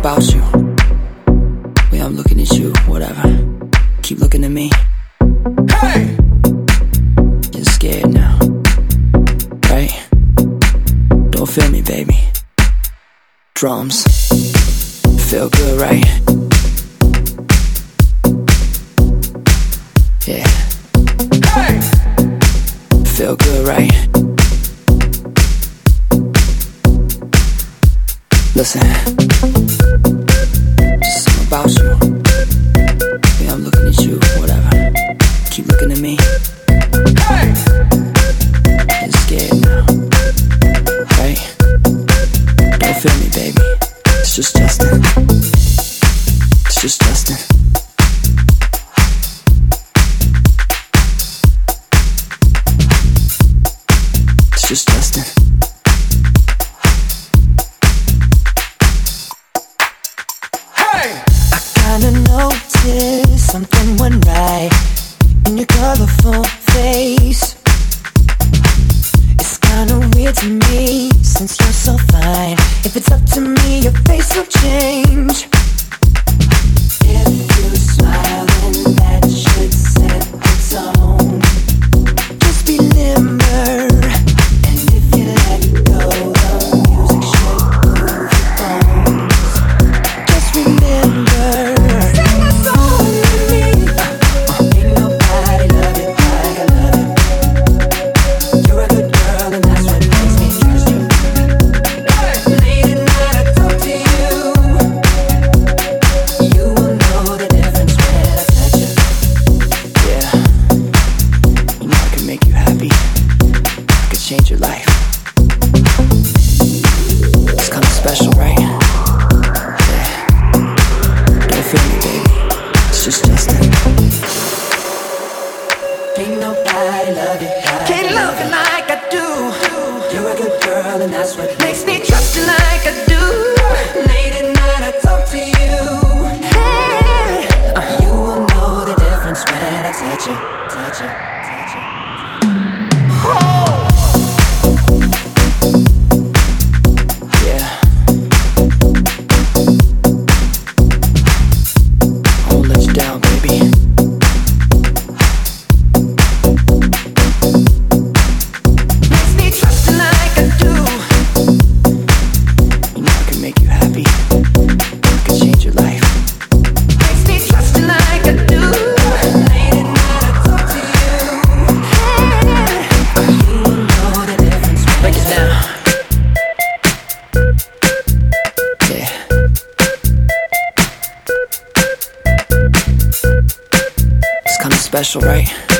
about you. Way I'm looking at you, whatever. Keep looking at me. Hey! You're scared now, right? Don't feel me, baby. Drums. Feel good, right? Yeah. Hey! Feel good, right? Listen. Just something about you. Way I'm looking at you, whatever. Keep looking at me. Hey! You're scared now, right? Don't feel me, baby. It's just Justin. It's just Justin. It's just Justin. Hey! I kinda noticed something went right in your colorful face. It's kinda weird to me since you're so fine. If it's up to me, your face will change. If you smile, then that should set the tone. Just be limber, and if you let go, the music should move your bones. Just remember, sing a song with me. Ain't nobody love it like I love it. You're a good girl, and that's what makes me trust you. Late at night I talk to you. You will know the difference when I touch you. Yeah, you know I can make you happy. I could change your life. It's kinda special, right? Yeah. Don't feel me, baby. It's just Justin. Ain't nobody love you like can't love you like I do. You're a good girl, and that's what makes me trust you like I do. Late at night I talk to you. Hey, you will know the difference when I touch you, touch you, touch you. Yeah. I won't let you down, baby. Makes me trust you like I do. You know I can make you happy. I can change your life. Makes me trust you like I do. Late at night I talk to you. Hey, you will know the difference. Break it down. Yeah. It's kinda special, right?